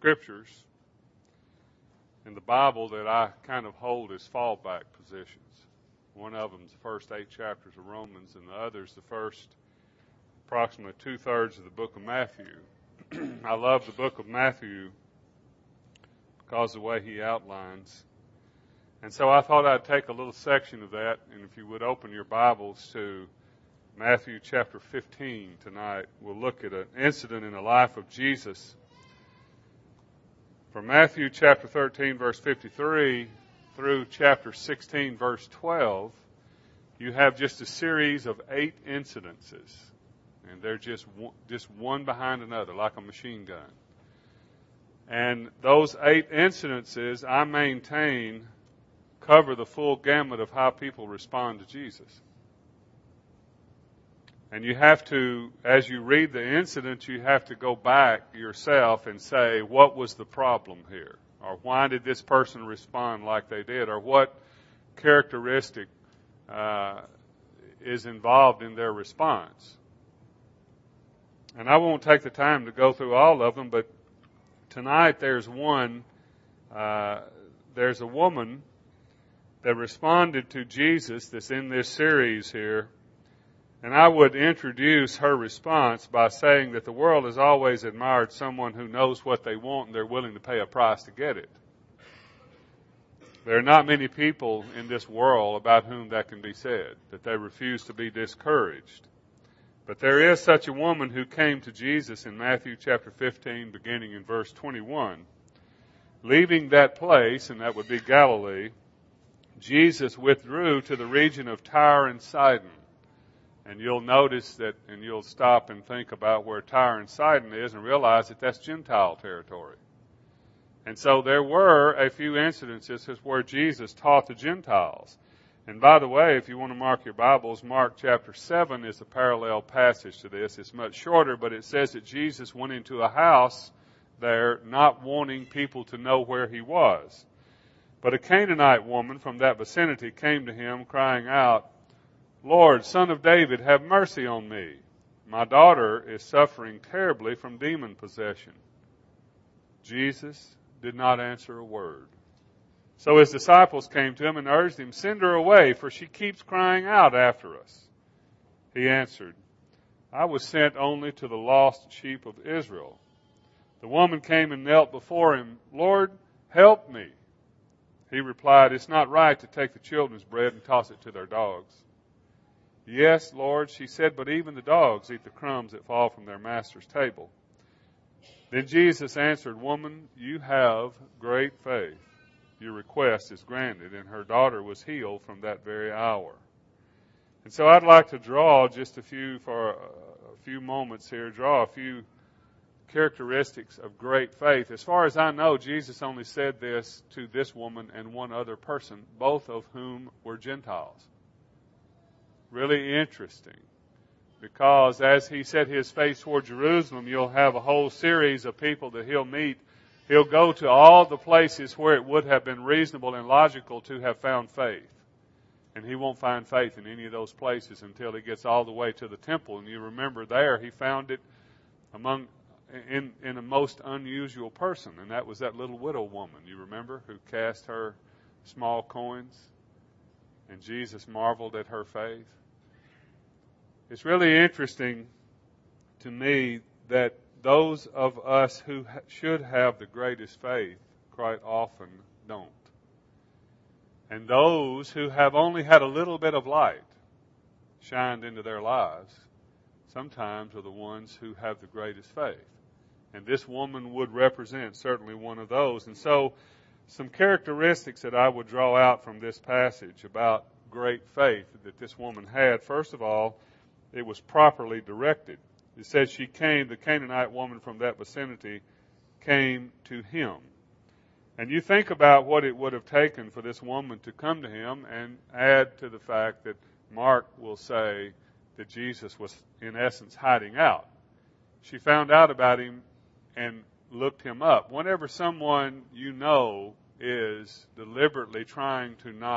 scriptures in the Bible that I kind of hold as fallback positions. One of them is the first 8 chapters of Romans, and the other is the first approximately 2/3 of the book of Matthew. I love the book of Matthew because of the way he outlines. And so I thought I'd take a little section of that, and if you would open your Bibles to Matthew chapter 15 tonight, we'll look at an incident in the life of Jesus. From Matthew chapter 13, verse 53, through chapter 16, verse 12, you have just a series of 8 incidences. And they're just one behind another, like a machine gun. And those 8 incidences, I maintain, cover the full gamut of how people respond to Jesus. And you have to, as you read the incident, you have to go back yourself and say, what was the problem here? Or why did this person respond like they did? Or what characteristic is involved in their response? And I won't take the time to go through all of them, but tonight there's one. There's a woman that responded to Jesus that's in this series here. And I would introduce her response by saying that the world has always admired someone who knows what they want and they're willing to pay a price to get it. There are not many people in this world about whom that can be said, that they refuse to be discouraged. But there is such a woman who came to Jesus in Matthew chapter 15, beginning in verse 21. Leaving that place, and that would be Galilee, Jesus withdrew to the region of Tyre and Sidon. And you'll notice that, and you'll stop and think about where Tyre and Sidon is and realize that that's Gentile territory. And so there were a few incidences where Jesus taught the Gentiles. And by the way, if you want to mark your Bibles, Mark chapter 7 is a parallel passage to this. It's much shorter, but it says that Jesus went into a house there not wanting people to know where he was. But a Canaanite woman from that vicinity came to him crying out, Lord, Son of David, have mercy on me. My daughter is suffering terribly from demon possession. Jesus did not answer a word. So his disciples came to him and urged him, send her away, for she keeps crying out after us. He answered, I was sent only to the lost sheep of Israel. The woman came and knelt before him. Lord, help me. He replied, it's not right to take the children's bread and toss it to their dogs. Yes, Lord, she said, but even the dogs eat the crumbs that fall from their master's table. Then Jesus answered, Woman, you have great faith. Your request is granted. And her daughter was healed from that very hour. And so I'd like to draw just a few moments here, draw a few characteristics of great faith. As far as I know, Jesus only said this to this woman and one other person, both of whom were Gentiles. Really interesting, because as he set his face toward Jerusalem, you'll have a whole series of people that he'll meet. He'll go to all the places where it would have been reasonable and logical to have found faith. And he won't find faith in any of those places until he gets all the way to the temple. And you remember there, he found it in a most unusual person, and that was that little widow woman, you remember, who cast her small coins, and Jesus marveled at her faith. It's really interesting to me that those of us who should have the greatest faith quite often don't. And those who have only had a little bit of light shined into their lives sometimes are the ones who have the greatest faith. And this woman would represent certainly one of those. And so some characteristics that I would draw out from this passage about great faith that this woman had. First of all, it was properly directed. It says she came, the Canaanite woman from that vicinity came to him. And you think about what it would have taken for this woman to come to him, and add to the fact that Mark will say that Jesus was in essence hiding out. She found out about him and looked him up. Whenever someone you know is deliberately trying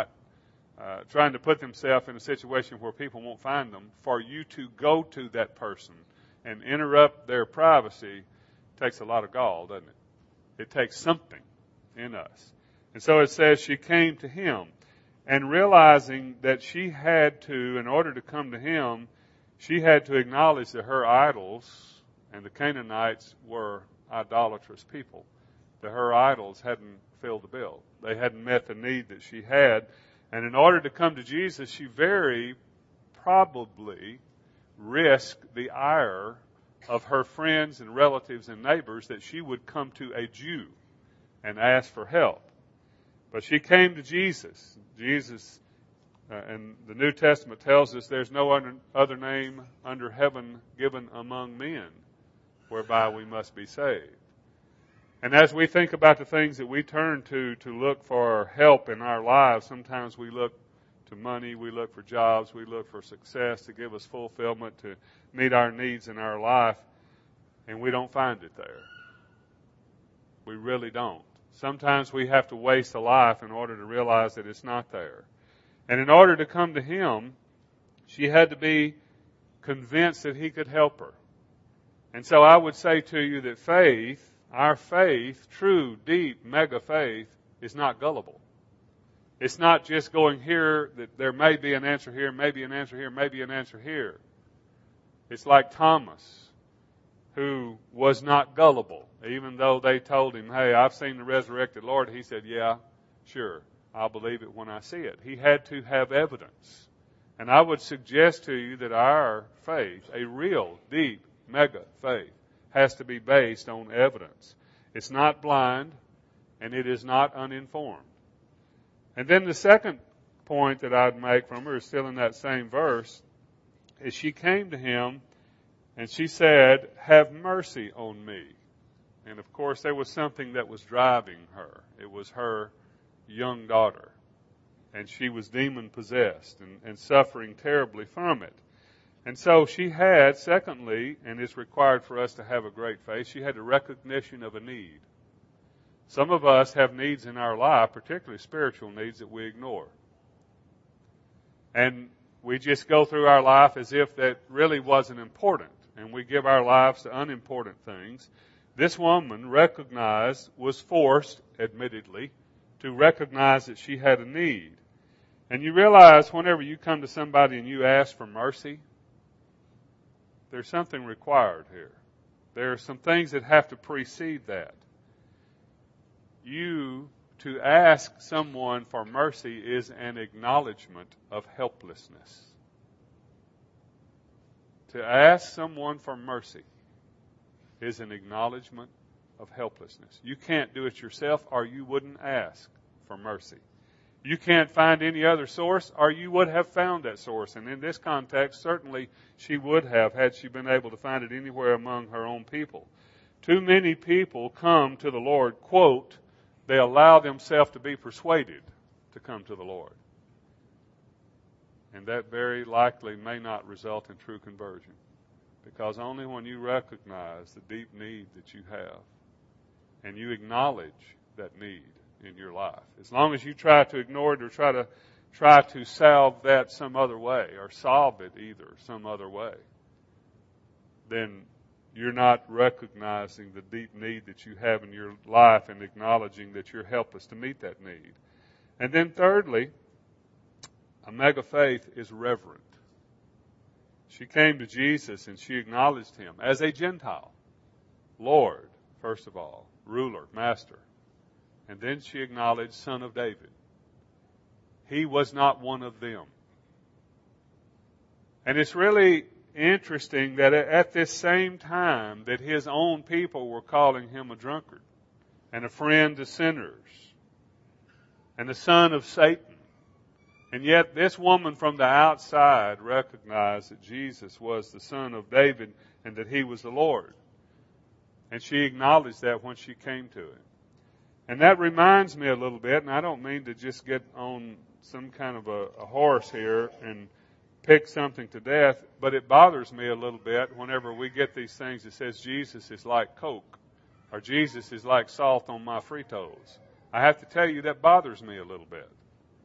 to put themselves in a situation where people won't find them, for you to go to that person and interrupt their privacy takes a lot of gall, doesn't it? It takes something in us. And so it says she came to him, and realizing that she had to, in order to come to him, she had to acknowledge that her idols, and the Canaanites were idolatrous people, that her idols hadn't filled the bill. They hadn't met the need that she had. And in order to come to Jesus, she very probably risked the ire of her friends and relatives and neighbors that she would come to a Jew and ask for help. But she came to Jesus. Jesus, and the New Testament tells us there's no other name under heaven given among men whereby we must be saved. And as we think about the things that we turn to look for help in our lives, sometimes we look to money, we look for jobs, we look for success to give us fulfillment, to meet our needs in our life, and we don't find it there. We really don't. Sometimes we have to waste a life in order to realize that it's not there. And in order to come to him, she had to be convinced that he could help her. And so I would say to you that faith, our faith, true, deep, mega faith, is not gullible. It's not just going here, that there may be an answer here, maybe an answer here, maybe an answer here. It's like Thomas, who was not gullible. Even though they told him, hey, I've seen the resurrected Lord, he said, yeah, sure, I'll believe it when I see it. He had to have evidence. And I would suggest to you that our faith, a real, deep, mega faith, has to be based on evidence. It's not blind, and it is not uninformed. And then the second point that I'd make from her is still in that same verse, is she came to him and she said, have mercy on me. And of course there was something that was driving her. It was her young daughter. And she was demon possessed and suffering terribly from it. And so she had, secondly, and it's required for us to have a great faith, she had a recognition of a need. Some of us have needs in our life, particularly spiritual needs, that we ignore. And we just go through our life as if that really wasn't important. And we give our lives to unimportant things. This woman was forced, admittedly, to recognize that she had a need. And you realize whenever you come to somebody and you ask for mercy, there's something required here. There are some things that have to precede that. To ask someone for mercy is an acknowledgement of helplessness. To ask someone for mercy is an acknowledgement of helplessness. You can't do it yourself, or you wouldn't ask for mercy. You can't find any other source, or you would have found that source. And in this context, certainly she would have, had she been able to find it anywhere among her own people. Too many people come to the Lord, quote, they allow themselves to be persuaded to come to the Lord. And that very likely may not result in true conversion. Because only when you recognize the deep need that you have, and you acknowledge that need in your life. As long as you try to ignore it or try to solve that some other way, or solve it either some other way, then you're not recognizing the deep need that you have in your life and acknowledging that you're helpless to meet that need. And then thirdly, a mega faith is reverent. She came to Jesus and she acknowledged him as a Gentile, Lord, first of all, ruler, master. And then she acknowledged Son of David. He was not one of them. And it's really interesting that at this same time that his own people were calling him a drunkard and a friend to sinners and the son of Satan. And yet this woman from the outside recognized that Jesus was the Son of David and that he was the Lord. And she acknowledged that when she came to him. And that reminds me a little bit, and I don't mean to just get on some kind of a horse here and pick something to death, but it bothers me a little bit whenever we get these things that says Jesus is like Coke or Jesus is like salt on my Fritos. I have to tell you that bothers me a little bit.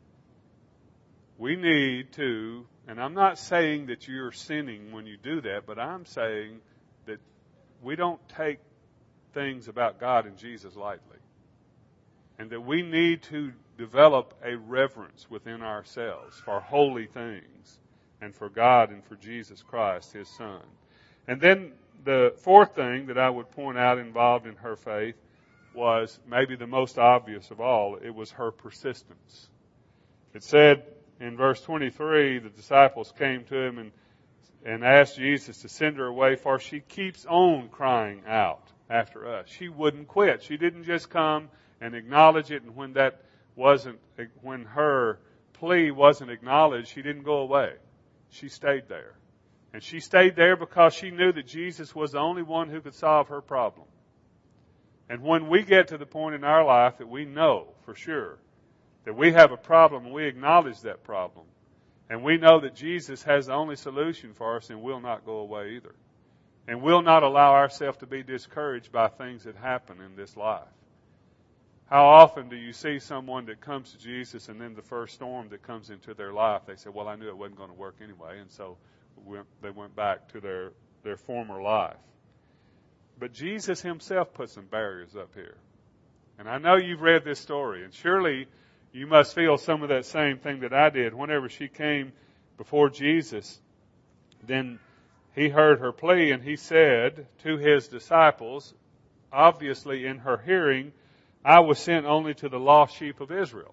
We need to, and I'm not saying that you're sinning when you do that, but I'm saying that we don't take things about God and Jesus lightly. And that we need to develop a reverence within ourselves for holy things and for God and for Jesus Christ, His Son. And then the fourth thing that I would point out involved in her faith was maybe the most obvious of all. It was her persistence. It said in verse 23, the disciples came to Him and asked Jesus to send her away, for she keeps on crying out after us. She wouldn't quit. She didn't just come and acknowledge it, and when her plea wasn't acknowledged, she didn't go away. She stayed there. And she stayed there because she knew that Jesus was the only one who could solve her problem. And when we get to the point in our life that we know for sure that we have a problem, and we acknowledge that problem, and we know that Jesus has the only solution for us, and we'll not go away either. And we'll not allow ourselves to be discouraged by things that happen in this life. How often do you see someone that comes to Jesus, and then the first storm that comes into their life, they say, well, I knew it wasn't going to work anyway, and so they went back to their former life. But Jesus Himself put some barriers up here. And I know you've read this story, and surely you must feel some of that same thing that I did. Whenever she came before Jesus, then He heard her plea, and He said to His disciples, obviously in her hearing, I was sent only to the lost sheep of Israel.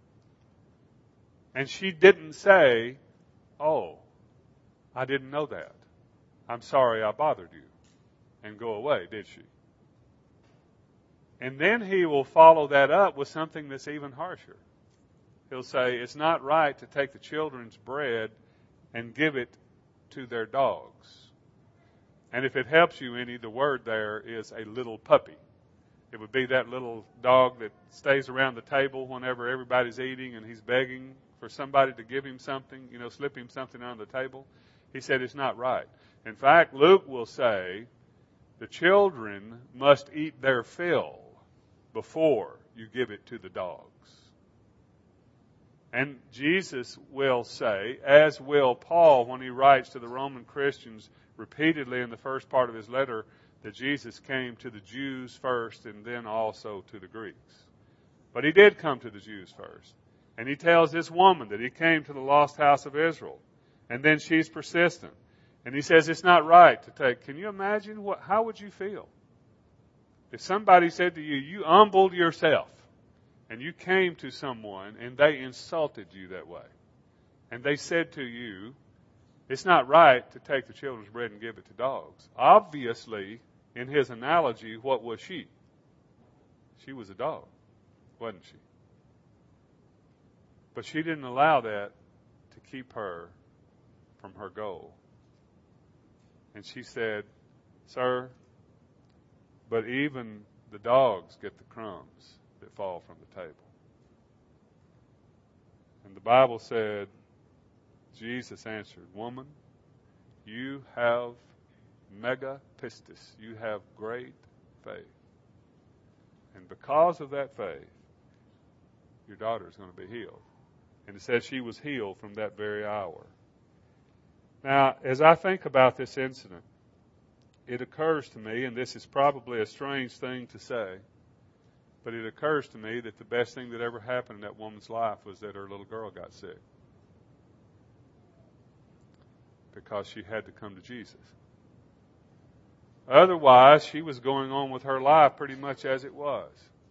And she didn't say, oh, I didn't know that. I'm sorry I bothered you. And go away, did she? And then He will follow that up with something that's even harsher. He'll say, it's not right to take the children's bread and give it to their dogs. And if it helps you any, the word there is a little puppy. It would be that little dog that stays around the table whenever everybody's eating and he's begging for somebody to give him something, slip him something on the table. He said it's not right. In fact, Luke will say the children must eat their fill before you give it to the dogs. And Jesus will say, as will Paul when he writes to the Roman Christians repeatedly in the first part of his letter, that Jesus came to the Jews first and then also to the Greeks. But He did come to the Jews first. And He tells this woman that He came to the lost house of Israel. And then she's persistent. And He says it's not right to take. Can you imagine how would you feel if somebody said to you, you humbled yourself and you came to someone and they insulted you that way. And they said to you, it's not right to take the children's bread and give it to dogs. Obviously, in his analogy, what was she? She was a dog, wasn't she? But she didn't allow that to keep her from her goal. And she said, sir, but even the dogs get the crumbs that fall from the table. And the Bible said, Jesus answered, woman, you have mega pistis. You have great faith. And because of that faith, your daughter is going to be healed. And it says she was healed from that very hour. Now, as I think about this incident, it occurs to me, and this is probably a strange thing to say, but it occurs to me that the best thing that ever happened in that woman's life was that her little girl got sick. Because she had to come to Jesus. Otherwise, she was going on with her life pretty much as it was.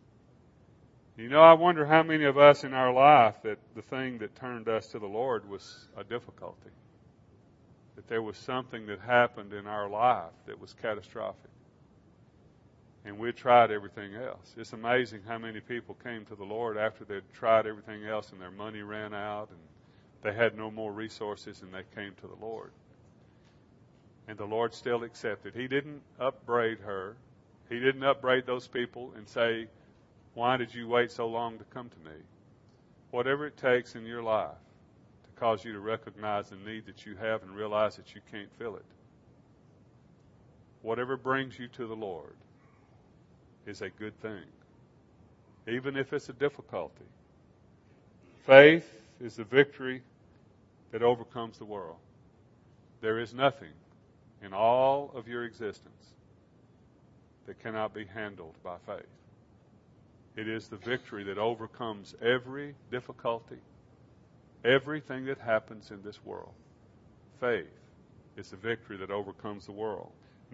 I wonder how many of us in our life that the thing that turned us to the Lord was a difficulty. That there was something that happened in our life that was catastrophic. And we tried everything else. It's amazing how many people came to the Lord after they'd tried everything else and their money ran out and they had no more resources and they came to the Lord. And the Lord still accepted. He didn't upbraid her. He didn't upbraid those people and say, why did you wait so long to come to me? Whatever it takes in your life to cause you to recognize the need that you have and realize that you can't fill it. Whatever brings you to the Lord is a good thing, even if it's a difficulty. Faith is the victory that overcomes the world. There is nothing in all of your existence that cannot be handled by faith. It is the victory that overcomes every difficulty, everything that happens in this world. Faith is the victory that overcomes the world.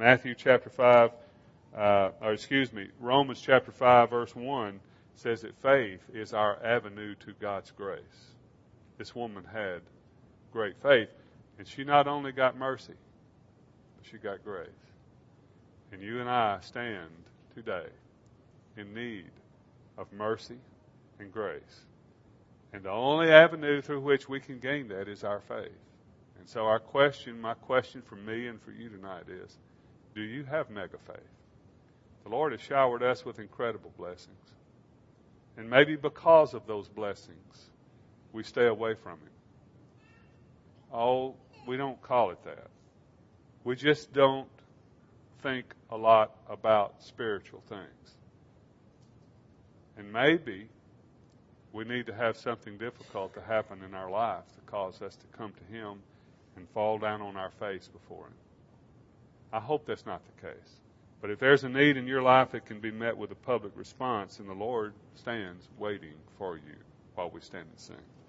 Romans chapter 5, verse 1 says that faith is our avenue to God's grace. This woman had great faith, and she not only got mercy, but she got grace. And you and I stand today in need of mercy and grace. And the only avenue through which we can gain that is our faith. And so my question for me and for you tonight is, do you have mega faith? The Lord has showered us with incredible blessings. And maybe because of those blessings, we stay away from Him. Oh, we don't call it that. We just don't think a lot about spiritual things. And maybe we need to have something difficult to happen in our life to cause us to come to Him and fall down on our face before Him. I hope that's not the case. But if there's a need in your life that can be met with a public response, then the Lord stands waiting for you while we stand and sing.